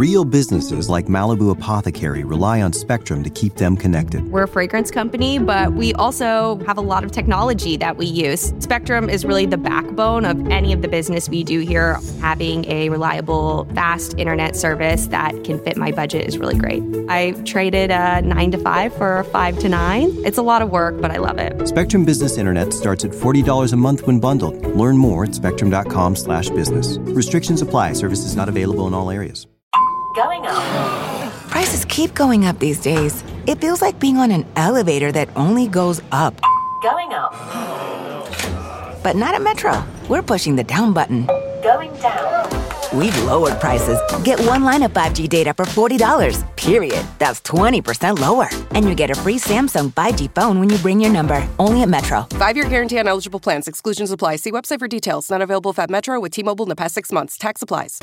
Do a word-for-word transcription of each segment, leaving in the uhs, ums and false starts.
Real businesses like Malibu Apothecary rely on Spectrum to keep them connected. We're a fragrance company, but we also have a lot of technology that we use. Spectrum is really the backbone of any of the business we do here. Having a reliable, fast internet service that can fit my budget is really great. I traded a nine to five for a five to nine. It's a lot of work, but I love it. Spectrum Business Internet starts at forty dollars a month when bundled. Learn more at spectrum.com slash business. Restrictions apply. Services not available in all areas. Going up. Prices keep going up these days. It feels like being on an elevator that only goes up. Going up. But not at Metro. We're pushing the down button. Going down. We've lowered prices. Get one line of five G data for forty dollars, period. That's twenty percent lower. And you get a free Samsung five G phone when you bring your number. Only at Metro. Five-year guarantee on eligible plans. Exclusions apply. See website for details. Not available if at Metro with T-Mobile in the past six months. Tax applies.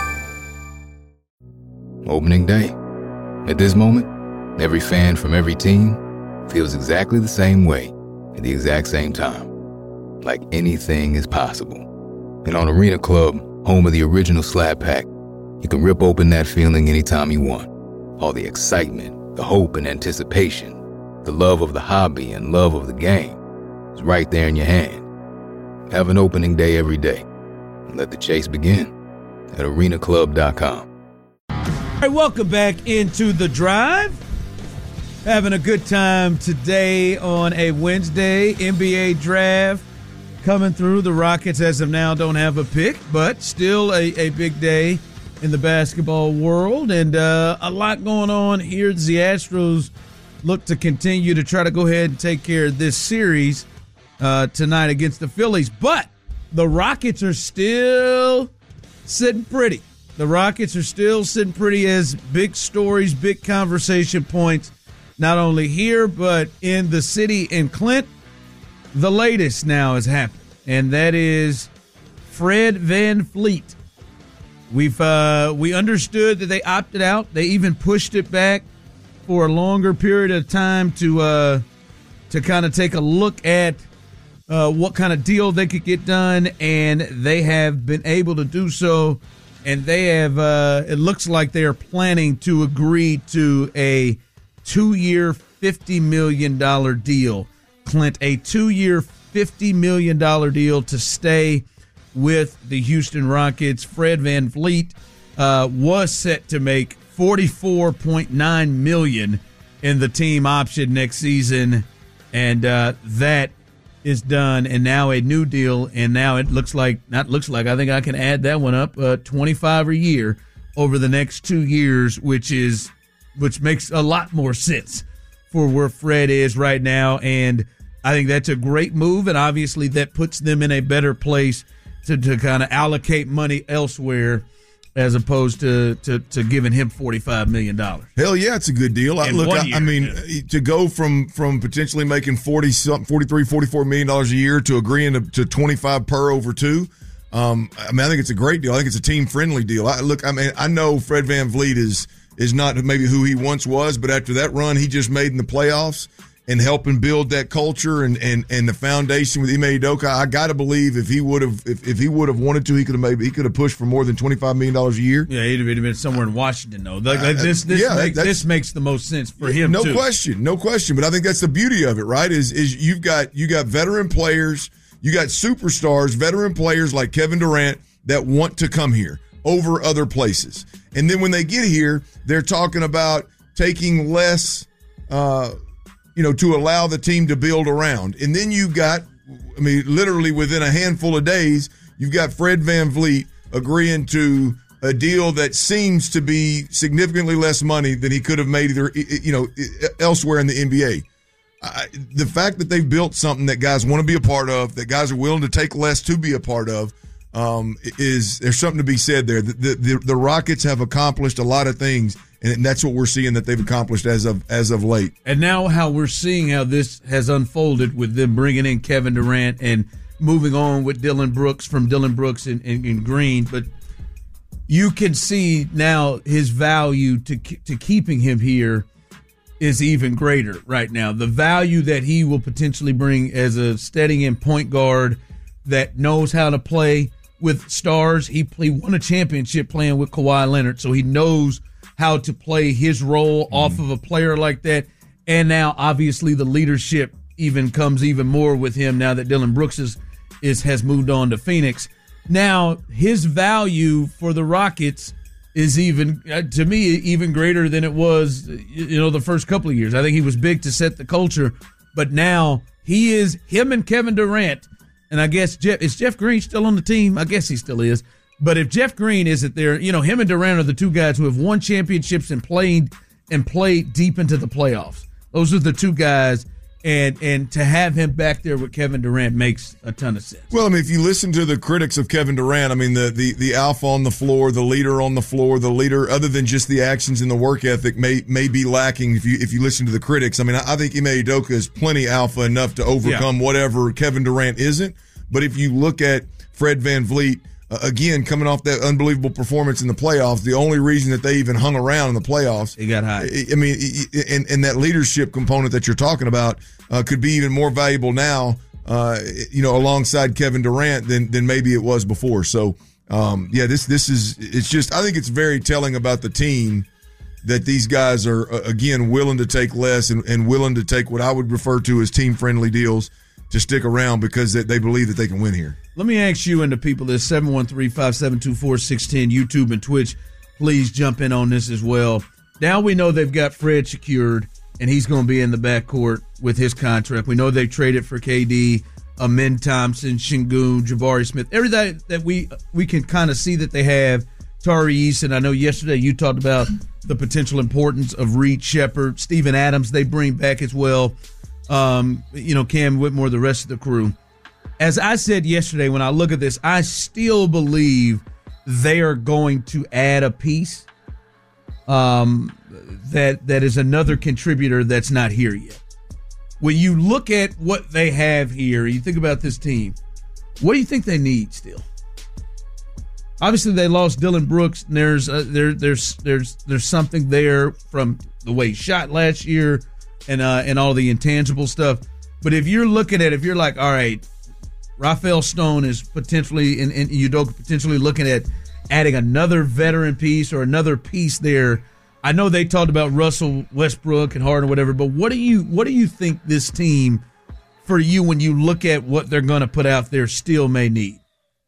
Opening day. At this moment, every fan from every team feels exactly the same way at the exact same time. Like anything is possible. And on Arena Club, home of the original Slab Pack, you can rip open that feeling anytime you want. All the excitement, the hope and anticipation, the love of the hobby and love of the game is right there in your hand. Have an opening day every day. And let the chase begin at arena club dot com. All right, welcome back into The Drive. Having a good time today on a Wednesday. N B A draft coming through. The Rockets, as of now, don't have a pick, but still a, a big day in the basketball world. And uh, a lot going on here. The Astros look to continue to try to go ahead and take care of this series uh, tonight against the Phillies. But the Rockets are still sitting pretty. The Rockets are still sitting pretty as big stories, big conversation points, not only here, but in the city in Clint. The latest now has happened, and that is Fred VanVleet. We've uh, we understood that they opted out. They even pushed it back for a longer period of time to uh, to kind of take a look at uh, what kind of deal they could get done, and they have been able to do so. And they have, uh, it looks like they are planning to agree to a two-year, fifty million dollars deal. Clint, a two-year, fifty million dollars deal to stay with the Houston Rockets. Fred VanVleet uh, was set to make forty-four point nine million dollars in the team option next season, and uh, that is done, and now a new deal, and now it looks like, not looks like, I think I can add that one up, uh, twenty-five a year over the next two years, which is, which makes a lot more sense for where Fred is right now, and I think that's a great move, and obviously that puts them in a better place to, to kind of allocate money elsewhere as opposed to, to, to giving him forty-five million dollars. Hell yeah, it's a good deal. I, look, I, I mean, yeah. to go from, from potentially making forty something, forty-three, forty-four million dollars a year to agreeing to, to twenty-five per over two. Um, I mean, I think it's a great deal. I think it's a team friendly deal. I look, I mean, I know Fred VanVleet is is not maybe who he once was, but after that run he just made in the playoffs and helping build that culture and, and, and the foundation with Ime Udoka, I got to believe if he would have if, if he would have wanted to, he could have maybe he could have pushed for more than twenty-five million dollars a year. Yeah, he'd have been somewhere in Washington though. Like, like this this yeah, make, this makes the most sense for him. No too. question, no question. But I think that's the beauty of it, right? Is is you've got you got veteran players, you got superstars, veteran players like Kevin Durant that want to come here over other places, and then when they get here, they're talking about taking less. Uh, you know, to allow the team to build around. And then you've got, I mean, literally within a handful of days, you've got Fred VanVleet agreeing to a deal that seems to be significantly less money than he could have made either, you know, elsewhere in the N B A. I, the fact that they've built something that guys want to be a part of, that guys are willing to take less to be a part of, um, is there's something to be said there. The, the, the Rockets have accomplished a lot of things, and that's what we're seeing that they've accomplished as of as of late. And now how we're seeing how this has unfolded with them bringing in Kevin Durant and moving on with Dillon Brooks from Dillon Brooks and, and, and Green. But you can see now his value to to keeping him here is even greater right now. The value that he will potentially bring as a steadying point guard that knows how to play with stars. He, he won a championship playing with Kawhi Leonard, so he knows how to play his role mm-hmm. off of a player like that. And now, obviously, the leadership even comes even more with him now that Dillon Brooks is, is has moved on to Phoenix. Now, his value for the Rockets is even, uh, to me, even greater than it was, you know, the first couple of years. I think he was big to set the culture, but now he is, him and Kevin Durant, and I guess Jeff, is Jeff Green still on the team? I guess he still is. But if Jeff Green isn't there, you know, him and Durant are the two guys who have won championships and played and played deep into the playoffs. Those are the two guys. And and to have him back there with Kevin Durant makes a ton of sense. Well, I mean, if you listen to the critics of Kevin Durant, I mean, the, the, the alpha on the floor, the leader on the floor, the leader, other than just the actions and the work ethic, may may be lacking if you if you listen to the critics. I mean, I, I think Ime Udoka is plenty alpha enough to overcome yeah. whatever Kevin Durant isn't. But if you look at Fred VanVleet, uh, again, coming off that unbelievable performance in the playoffs, the only reason that they even hung around in the playoffs. He got high. I, I mean, and, and that leadership component that you're talking about uh, could be even more valuable now, uh, you know, alongside Kevin Durant than than maybe it was before. So, um, yeah, this this is, it's just, I think it's very telling about the team that these guys are, uh, again, willing to take less and, and willing to take what I would refer to as team-friendly deals to stick around because they, they believe that they can win here. Let me ask you and the people this, seven one three, five seven two, four six one zero, YouTube and Twitch. Please jump in on this as well. Now we know they've got Fred secured, and he's going to be in the backcourt with his contract. We know they traded for K D, Amen Thompson, Şengün, Jabari Smith. Everything that we we can kind of see that they have. Tari Eason, I know yesterday you talked about the potential importance of Reed Shepherd. Steven Adams they bring back as well. Um, you know, Cam Whitmore, the rest of the crew. As I said yesterday, when I look at this, I still believe they are going to add a piece um, that that is another contributor that's not here yet. When you look at what they have here, you think about this team, what do you think they need still? Obviously, they lost Dillon Brooks. And there's uh, there there's there's there's something there from the way he shot last year and uh, and all the intangible stuff. But if you're looking at, if you're like, all right, Rafael Stone is potentially, and, and Udoka potentially looking at adding another veteran piece or another piece there. I know they talked about Russell Westbrook and Harden or whatever, but what do you what do you think this team, for you, when you look at what they're going to put out there, still may need?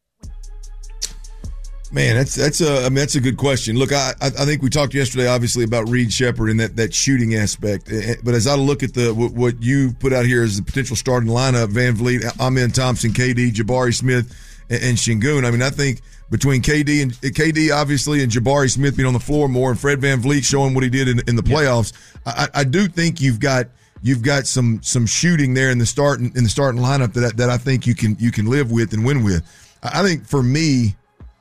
Man, that's that's a I mean that's a good question. Look, I I think we talked yesterday, obviously, about Reed Shepherd and that, that shooting aspect. But as I look at the what, what you put out here as the potential starting lineup, VanVleet, Amen Thompson, K D, Jabari Smith, and, and Şengün. I mean, I think between K D and K D, obviously, and Jabari Smith being on the floor more, and Fred VanVleet showing what he did in, in the playoffs, yeah. I, I do think you've got you've got some some shooting there in the starting in the starting lineup that that I think you can you can live with and win with. I think for me.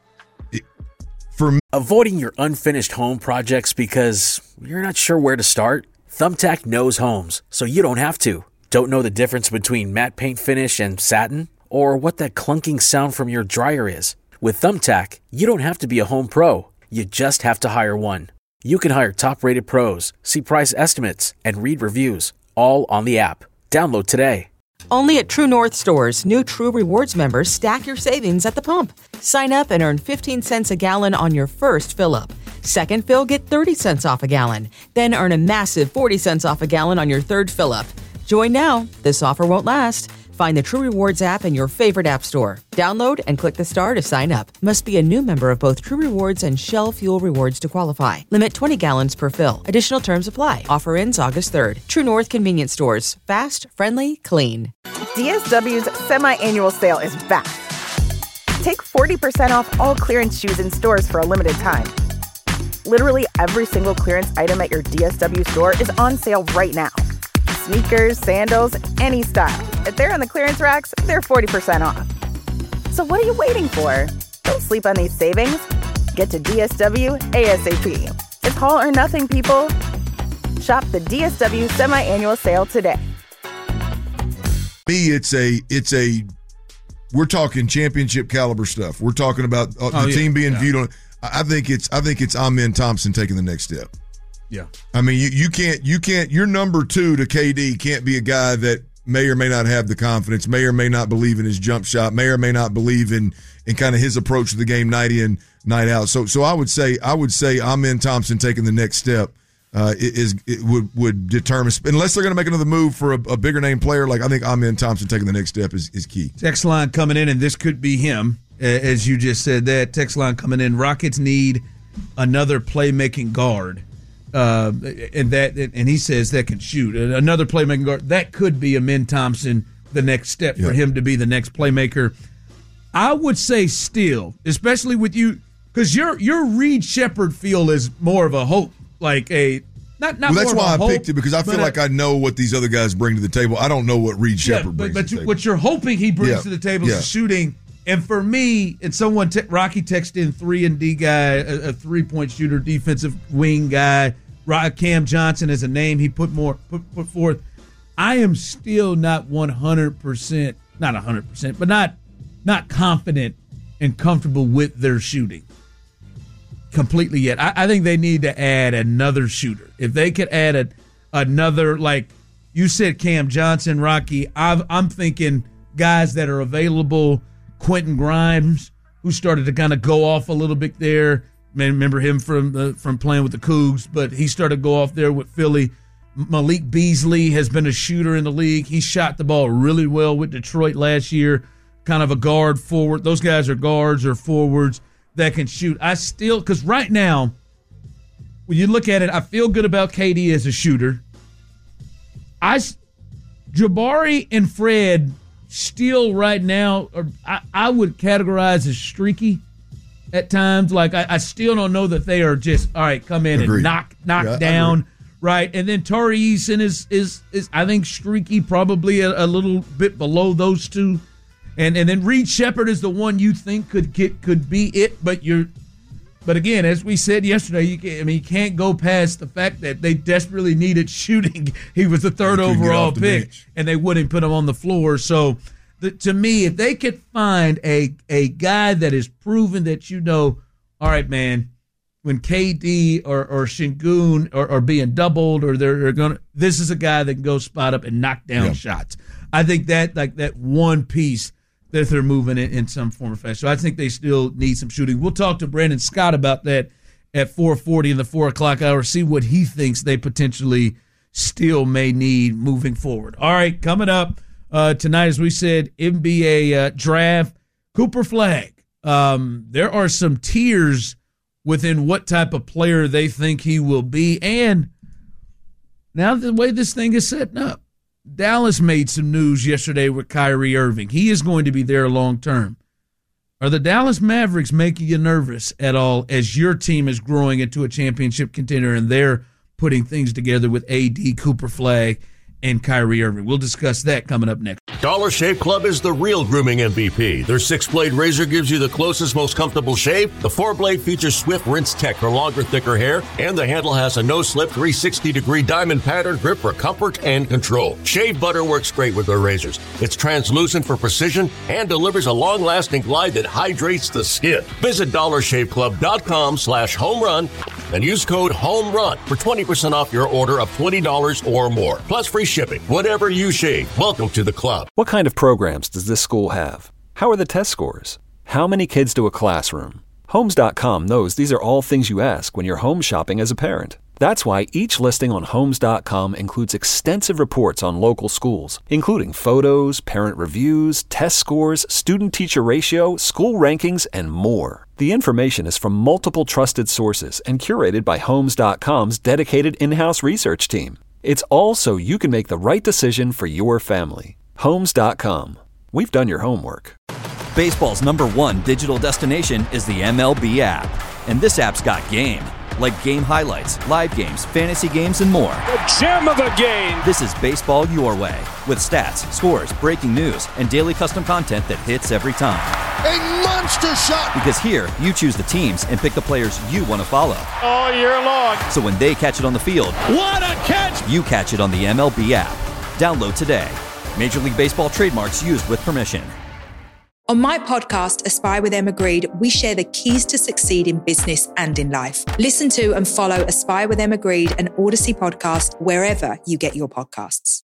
Avoiding your unfinished home projects because you're not sure where to start? Thumbtack knows homes, so you don't have to. Don't know the difference between matte paint finish and satin? Or what that clunking sound from your dryer is? With Thumbtack, you don't have to be a home pro. You just have to hire one. You can hire top-rated pros, see price estimates, and read reviews, all on the app. Download today. Only at True North stores, new True Rewards members stack your savings at the pump. Sign up and earn fifteen cents a gallon on your first fill-up. Second fill, get thirty cents off a gallon. Then earn a massive forty cents off a gallon on your third fill-up. Join now. This offer won't last. Find the True Rewards app in your favorite app store. Download and click the star to sign up. Must be a new member of both True Rewards and Shell Fuel Rewards to qualify. Limit twenty gallons per fill. Additional terms apply. Offer ends August third. True North Convenience Stores. Fast, friendly, clean. D S W's semi-annual sale is back. Take forty percent off all clearance shoes in stores for a limited time. Literally every single clearance item at your D S W store is on sale right now. Sneakers, sandals, any style. If they're on the clearance racks, they're forty percent off. So what are you waiting for? Don't sleep on these savings. Get to D S W ASAP. It's all or nothing, people. Shop the D S W semi-annual sale today. Me, it's a, it's a, we're talking championship caliber stuff. We're talking about uh, oh, the yeah, team being yeah. viewed on. I think it's, I think it's Amen Thompson taking the next step. Yeah. I mean, you, you can't, you can't, your number two to K D can't be a guy that may or may not have the confidence, may or may not believe in his jump shot, may or may not believe in, and kind of his approach to the game night in, night out. So so I would say I would say Amen Thompson taking the next step uh, is it would would determine, unless they're going to make another move for a, a bigger name player. Like I think Amen Thompson taking the next step is, is key. Text line coming in, and this could be him, as you just said that. Text line coming in. Rockets need another playmaking guard. Uh, and that, and he says that can shoot. Another playmaking guard. That could be Amen Thompson, the next step for yeah. him to be the next playmaker. I would say still, especially with you, because your your Reed Sheppard feel is more of a hope, like a not not. Well, that's more why of a I hope, picked it, because I feel but like a, I know what these other guys bring to the table. I don't know what Reed Sheppard yeah, but, brings but to the you, table. what you're hoping he brings yeah. to the table yeah. is shooting. And for me, and someone, te- Rocky texted in three and D guy, a, a three-point shooter, defensive wing guy. Cam Johnson is a name he put more put, put forth. I am still not one hundred percent, not one hundred percent, but not not confident and comfortable with their shooting completely yet. I, I think they need to add another shooter. If they could add a, another, like you said, Cam Johnson, Rocky, I've, I'm thinking guys that are available. Quentin Grimes, who started to kind of go off a little bit there. Remember him from uh, from playing with the Cougs, but he started to go off there with Philly. Malik Beasley has been a shooter in the league. He shot the ball really well with Detroit last year, kind of a guard forward. Those guys are guards or forwards that can shoot. I still, because right now, when you look at it, I feel good about K D as a shooter. I, Jabari and Fred still right now, are, I, I would categorize as streaky at times. Like, I, I still don't know that they are just, all right, come in Agreed. and knock knock yeah, down, right? And then Tari Eason is, is, is I think, streaky, probably a, a little bit below those two. And and then Reed Sheppard is the one you think could get could be it, but you're, but again, as we said yesterday, you can, I mean, you can't go past the fact that they desperately needed shooting. He was the third overall the pick, bench. and they wouldn't put him on the floor. So, the, to me, if they could find a a guy that is proven that you know, all right, man, when K D or or Şengün are, are being doubled or they're, they're going to, this is a guy that can go spot up and knock down yeah. shots. I think that like that one piece that they're moving in, in some form or fashion. So I think they still need some shooting. We'll talk to Brandon Scott about that at four forty in the four o'clock hour, see what he thinks they potentially still may need moving forward. All right, coming up uh, tonight, as we said, N B A uh, draft, Cooper Flagg. Um, there are some tiers within what type of player they think he will be. And now the way this thing is setting up, Dallas made some news yesterday with Kyrie Irving. He is going to be there long term. Are the Dallas Mavericks making you nervous at all as your team is growing into a championship contender and they're putting things together with A D, Cooper Flagg, and Kyrie Irving? We'll discuss that coming up next. Dollar Shave Club is the real grooming M V P. Their six-blade razor gives you the closest, most comfortable shave. The four-blade features swift rinse tech for longer, thicker hair, and the handle has a no-slip three hundred sixty degree diamond pattern grip for comfort and control. Shave butter works great with their razors. It's translucent for precision and delivers a long-lasting glide that hydrates the skin. Visit dollar shave club dot com slash home run and use code HOMERUN for twenty percent off your order of twenty dollars or more, plus free shipping. Whatever you shave, welcome to the club. What kind of programs does this school have? How are the test scores? How many kids do a classroom? Homes dot com knows these are all things you ask when you're home shopping as a parent. That's why each listing on Homes dot com includes extensive reports on local schools, including photos, parent reviews, test scores, student-teacher ratio, school rankings, and more. The information is from multiple trusted sources and curated by Homes dot com's dedicated in-house research team. It's all so you can make the right decision for your family. Homes dot com. We've done your homework. Baseball's number one digital destination is the M L B app. And this app's got game. Like game highlights, live games, fantasy games, and more. The gem of the game! This is baseball your way. With stats, scores, breaking news, and daily custom content that hits every time. A monster shot! Because here, you choose the teams and pick the players you want to follow. All year long. So when they catch it on the field, what a catch! You catch it on the M L B app. Download today. Major League Baseball trademarks used with permission. On my podcast, Aspire with Emma Grede, we share the keys to succeed in business and in life. Listen to and follow Aspire with Emma Grede, an Odyssey podcast, wherever you get your podcasts.